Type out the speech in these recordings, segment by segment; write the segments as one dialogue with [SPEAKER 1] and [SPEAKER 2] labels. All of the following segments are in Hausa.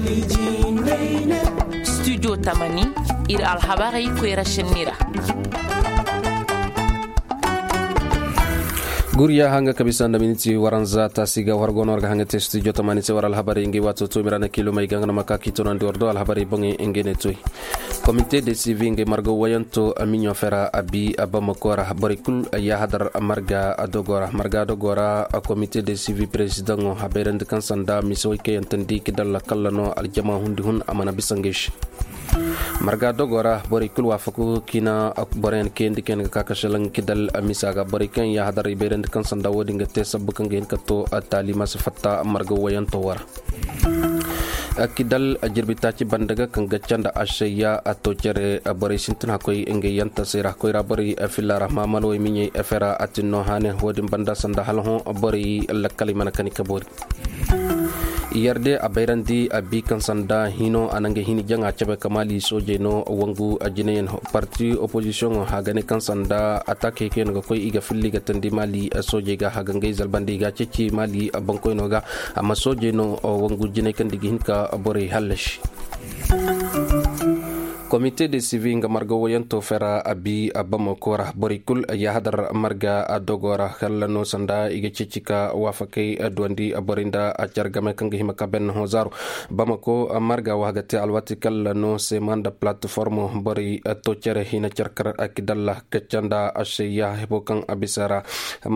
[SPEAKER 1] studio tamani ir alhabari kwera shenira
[SPEAKER 2] guriya hanga kabisa ndaminiti waranza tasiga wargonorga hanga te studio tamani se waral habari ngi watu to mirana kilo mai gangana makaki to nan dordo al habari bongi engene toy comité de civi ngi margo wayanto aminyo fera abi abamakora barikul ya hadar marga adogora comité de civi president ngo haberend kan sanda misoy ke entandi kidalla kallano al jama hundi hun amana bisangesh marga dogora barikul wafaku kina akbaren kendi ken kakashalan kidal misaga barikan ya hadar iberend kan sanda wodinga te sabbukan gen kato atali masfatta marga wayanto war akidal ajirbitaci bandaga kan gaccanda ashaya ato cere bari sintin hakoy enge yanta sira koy rabari afilla rahmamano e minyi afera atinno hane hodin banda sanda halho bari lakali manakani kabori yarde abayrandi abi kan sanda hino anange hini janga chabe kamali soje no wangu ajinen parti opposition hagane kan sanda attaque ken go koy iga filli ga tandi mali soje ga hagange zalbandi ga ceci mali bankoy no ga amma soje no wangu jine kan digi hinka bore halash comité de civi nga marga wayanto fera abi abamakora borikul ya hadar marga adogora khallano sanda iga cicika wafakay adwandi aborinda ajargame kanga himaka ben hozaro bamako marga wahagate alwati kallano se manda platform bori to cere hina cerkar akidalla kecanda ashiya hebokan abisara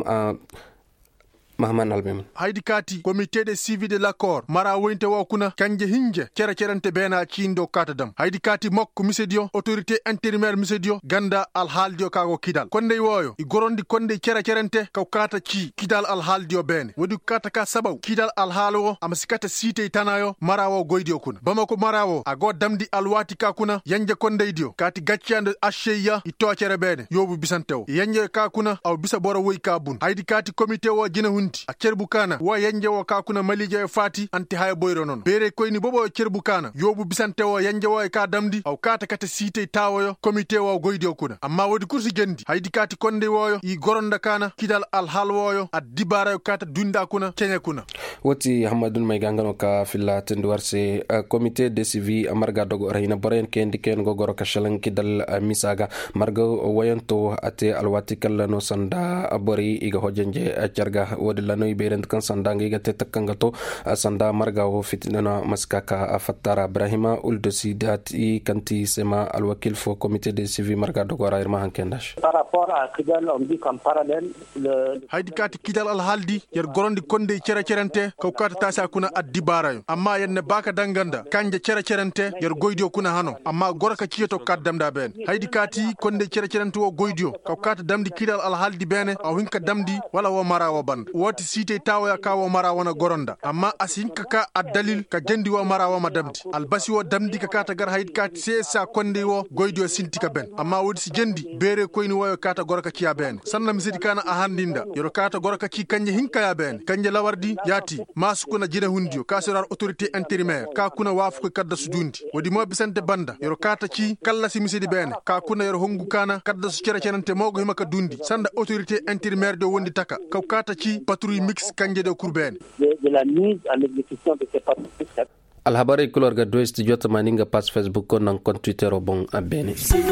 [SPEAKER 2] Mahaman Albem
[SPEAKER 3] haydi kati comité de civi de l'accord mara wonte wakuna kanje hinje cerante bena cindo katadam haydi kati mokko misedio autorité intérimaire misedio ganda al haldio kago kidal konde woyo I gorondi konde cerante kaw kata ci kidal al haldio bene wodi kata ka sabaw kidal al halo amasikata site tanayo marawo goydio kuna bamako marawo ago damdi alwati ka kuna yanje konde dio kati gaccande asheya ito cere bene yobu bisantew yanje ka kuna aw bisa boro woy ka bun haydi kati comité wo jina a cerbukana wa yanje wa kakuna malije fati anti haya boyro non bere koyni bobo cerbukana yobu bisante wa yanje wa ka damdi aw kata kata site tawoyo comité wa goydio kuna amma wodi kursi gendi haydi kati konde woyo I goronda kana kidal al halwoyo ad dibara kata dunda kuna kenya kuna
[SPEAKER 2] woti hamadun may gangano ka filla tendwarse comité de civi amarga dogo rayna boren kendi ken go goro kashalan kidal misaga margo wayanto ate alwati kallano sanda abori iga hojenje jarga lanoy berend kan sanda ngiga tetakkangato sanda marga wo fitnana maskaka afattara Ibrahima uldosi dati kanti sema alwakil fo comité de civi marga dogora irma hankendash
[SPEAKER 4] par rapport à Kidal on dit qu'en parallèle
[SPEAKER 3] haydi kati Kidal al haldi yer gorondi konde cerante ko kata tasa kuna addibarayo amma yenne baka danganda kanje cerante yer goydio kuna hano amma goraka ciyeto kaddamda ben haydi kati konde cerante wo goydio ko kata damdi Kidal al haldi bene aw hinka damdi wala wo marawo ban woti site tawo ya kawo mara wana goronda amma asinka ka addalil ka gendi wo mara wa madamdi albasi wo damdi ka kata gar hayid ka sesa konde wo goydo sintika ben amma wodi si gendi bere koyni wo kata goraka kiya ben sanna misidi kana a handinda yoro kata goraka ki kanje hinka ya ben kanje lawardi yati masukuna jina hundio kasirar autorité intérimaire ka kuna wafu kadda sudundi wodi mo bisante banda yoro kata ki kala si misidi ben ka kuna yoro hongu kana kadda su cerante mogo himaka dundi sanda autorité intérimaire do wondi taka ka kata ki patrouille mix kanje de kurben
[SPEAKER 4] de la mise en exécution de ces patrouilles.
[SPEAKER 2] Alhabari kulor ga do studio tamaninga pas Facebook ko nan kon Twitter bon abene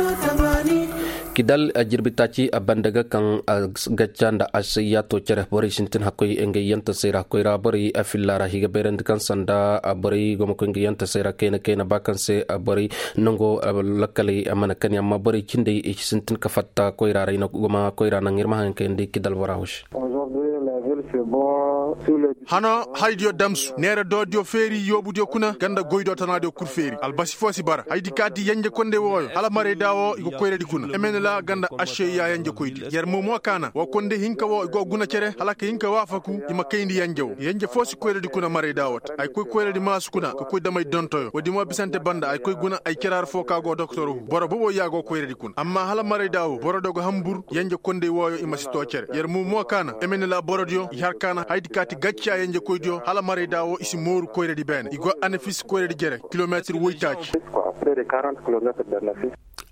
[SPEAKER 2] kidal ajirbitaci abandaga kan gaccanda ashiya to cere bori sintin hakoy enge yanta sera koy rabari afillara higa berend kan sanda abari gomo ko enge yanta sera kena bakan se abari nongo lakali amana kan yamma bari kinde e sintin ka fatta koy rarayna goma koy rana ngirma han kende kidal warahush
[SPEAKER 3] hana haydio damsu nere dodio feri yobudio kuna ganda goydo tanade kur feri albasi fosi bara haydi kadi yanje konde woyo ala mare dawo igo koyredi kuna emenela ganda asheya yanje koydi yer momo kana wo konde hinka wo igo guna cere halaka hinka wafaku ima kayndi yanje fosi koyredi kuna mare dawot ay koy koyredi masu kuna ko koy damay dontoyo wodi mo bisante banda ay koy guna ay kirar fo kago docteur boro bobo yago koyredi kuna amma hala mare dawo boro dogo hambur yanje konde woyo ima sito cere yer momo kana emenela borodio har kana haydi kati gaccia yanje koydio hala mare dawo isi moru koyredi ben igo anafis koyredi jere kilometre woytaci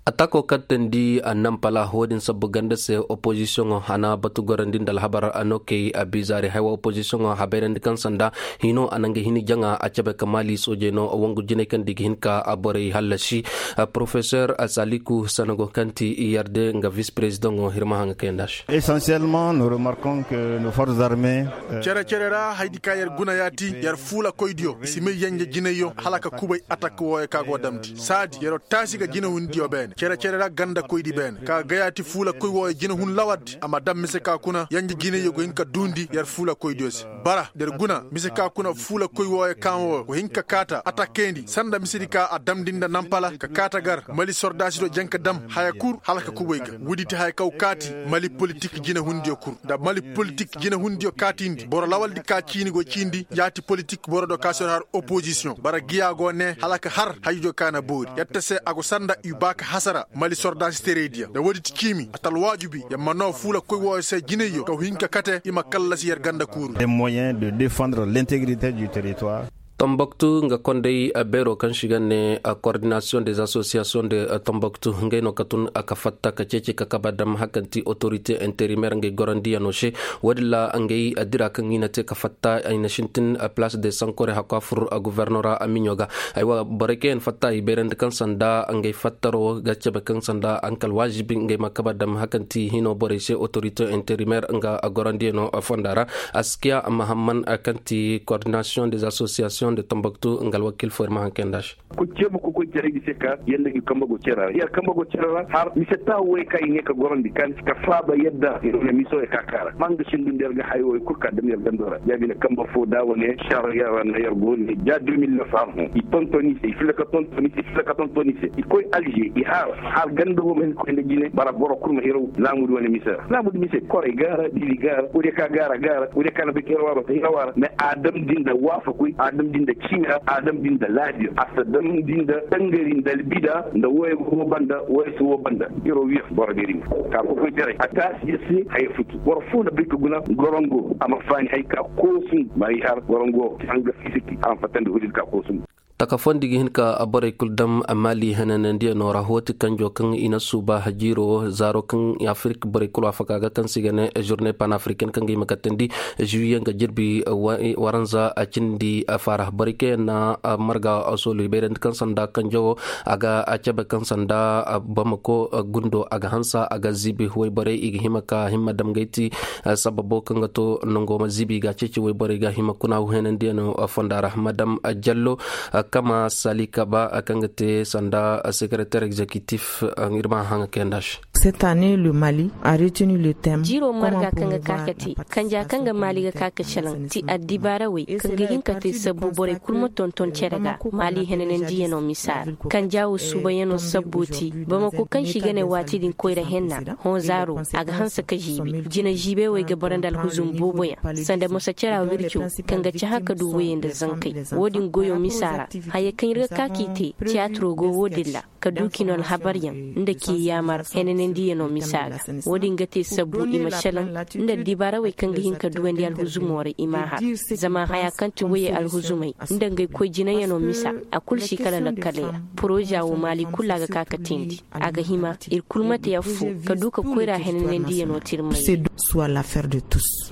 [SPEAKER 2] atako kattendi nampala hodin sabu ganda se opposition hana batu gorandin dal habar anoke abizari hawa opposition haberend kan sanda hino anange hini janga achabe kamali sojeno wangu jine kan dighinka abore halashi professeur Asaliku Sanogo Kanti yarde nga vice président hirma hanga kendash.
[SPEAKER 5] Essentiellement nous remarquons que nos forces armées
[SPEAKER 3] cerera haydi kayer gunayati yar fula koydio sime yanje jineyo halaka kubay attaque wo ka go damti sadi yero tasiga jine hundio ben cerera ganda koydi ben ka gayati fula koy wo jine hun lawad ama dam mise ka kuna yanje jineyo go hinka dundi yar fula koydio si bara der guna mise ka kuna fula koy wo kan wo hinka kata attaquendi sanda misirika adamdinda nampala ka kata gar mali sordasi do janka dam hayakur halaka kubay ga wuditi hay kaw kati mali politique jine hundio kur da mali politique jine hundio katindi boro lawal di ka cini go cindi yati politique boro do kasor har opposition bara giya go ne halaka har hayjo kana boori yatta se ago sanda ubaka hasara mali sordasi teredia da wodi tikimi atal wajibi ya mano fula koy wo se jineyo ko hinka kate ima kallasi yer ganda kuru
[SPEAKER 5] les moyens de défendre l'intégrité du territoire.
[SPEAKER 2] Tombouctou nga kondei bero kan shigane coordination des associations de Tombouctou ngay no katun akafatta ka cece ka kabadam hakanti autorité intérimaire ngay gorandi anoshe wadla ngay adira kan inate ka fatta ayna shintin place de sankore hakafur gouverneur aminyoga aywa bareken fatta iberend kan sanda ngay fattaro gacce be kan sanda ankal wajibi ngay makabadam hakanti hino boreche autorité intérimaire nga gorandi no fondara askia mahamman akanti coordination des associations de Tombouctou ngal wakil forma hankendash
[SPEAKER 6] ko cebo ko jarigi seka yalla gi kambago cerara ya kambago cerara har mi setta way kay ne ka gorondi kan ka faaba yedda ne miso e kakara manga shindu der ga hayo ko ka dem yel gandora jabi ne kamba fo dawone char ya wan yar gonni ja 2009 am i tontoni se fil ka tontoni se i koy alger i har gando men ko ne gine bara boro kurma hero lamudu woni misa lamudu mise kore gara dili gara ure ka gara ure kana be kero waro te hawara me adam dinda wafa koy adam dinda kimira adam dinda ladi asadam dinda tangarin dalbida da waye ko banda waye so banda yoro wi borgeri ka ko ko tere atas yesi hay futu wor fu na bik guna gorongo ama fani hay ka ko sun mari har gorongo anga fisiki am fatande hudil ka ko sun
[SPEAKER 2] takafondi hinka abore kuldam amali hanan dia no rahoti kanjo kan ina suba hajiro zaro kan Afrique bore kula fakaga kan sigane journée panafricaine kan gi makatendi juillet nga jirbi waranza acindi farah barike na marga asolu berend kan sanda kanjo aga achabe kan sanda bamako gundo aga hansa aga zibi hoy bare igi himaka himmadam gaiti sababo kan gato nongo mazibi ga ceci hoy bare ga himakuna hanan dia no fondara madam jallo kama Salikaba akangate sanda secrétaire exécutif ngirma hanga kendash.
[SPEAKER 7] Cette année le Mali a retenu le thème
[SPEAKER 8] Jiro marga kanga kakati kanja kanga Mali ga kakachalan ti adibara we kanga hinkate sabu bore kulmo tonton cerega Mali henenen dieno misar kanja usubayeno sabuti bamako kan shigane wati din koira henna honzaro aga hansa kajibi jina jibe we ga barandal huzum boboya sanda musa cera wircho kanga chahaka du weyenda zankai wodin goyo misara haye kan riga kakite teatro go wodilla kadukinol habaryan inda ki yamar henenen dieno misaga wodin gate sabu imashalan inda dibara we kan gihin ka duwendi alhuzumore imaha zama haya kan tuwe alhuzumai inda ngai ko jinayano misa akul shikala na kale proja wo Mali kulaga kakatindi aga hima il kulmata yafu kaduka koira henenen dieno tirmai
[SPEAKER 7] soit l'affaire de tous.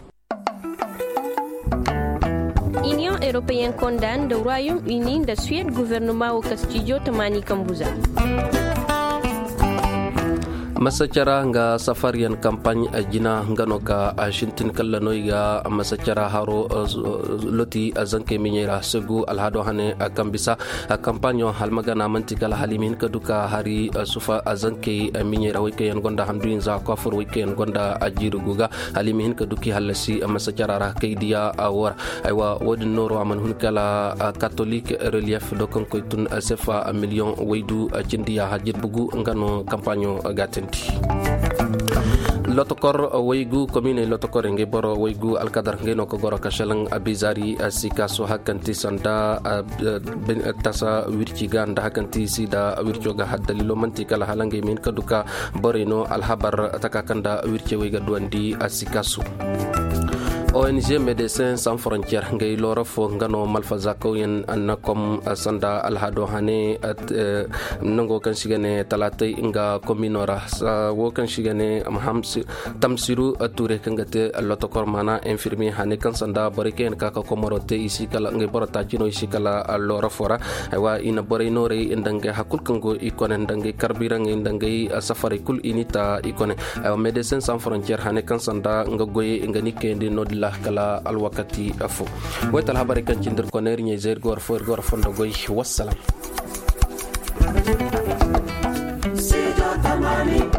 [SPEAKER 8] Union européenne condamne le Royaume-Uni de Suède gouvernement au Castillo Tamani Kambuza.
[SPEAKER 2] masacara nga safarian kampanye ajina ngano ka ashintin kala noiga masacara haro loti azanke minyera segu alhado hane akambisa kampanyo halmagana mantikala halimin kaduka hari sufa azanke minyera weekend gonda hamduin za kafur weekend gonda ajiru guga halimin kaduki halasi masacara ra kaidia awar aywa wodin noro aman hunkala catholique relief dokon koitun sefa million weidu jindia hajir bugu ngano kampanyo gaten lotokor waygu commune lotokor nge boro waygu alkadar nge no ko goro kashalang abizari sika so hakanti sanda tasa wirci ganda hakanti sida wirco ga haddalilo manti kala halange min kaduka boreno alhabar takakanda wirce wayga duandi asikasu ONG Médecins Sans Frontières ngay lora fo ngano malfaza ko yen annakom sanda alhado hane at nango kan shigane talatay nga kominora sa wo kan shigane hamsi tamsiru ature kangate alloto kormana infirmier hane kan sanda bariken kaka komorote isi kala ngay borata jino isi kala lora fora wa ina bore nore indange hakul kango ikone ndange karbirang indange safari kul inita ikone Médecins Sans Frontières hane kan sanda nga goye ngani kendi nodla kala alwakati afu wetal habari kan cindir koner nye zer gor fondo goy wassalam.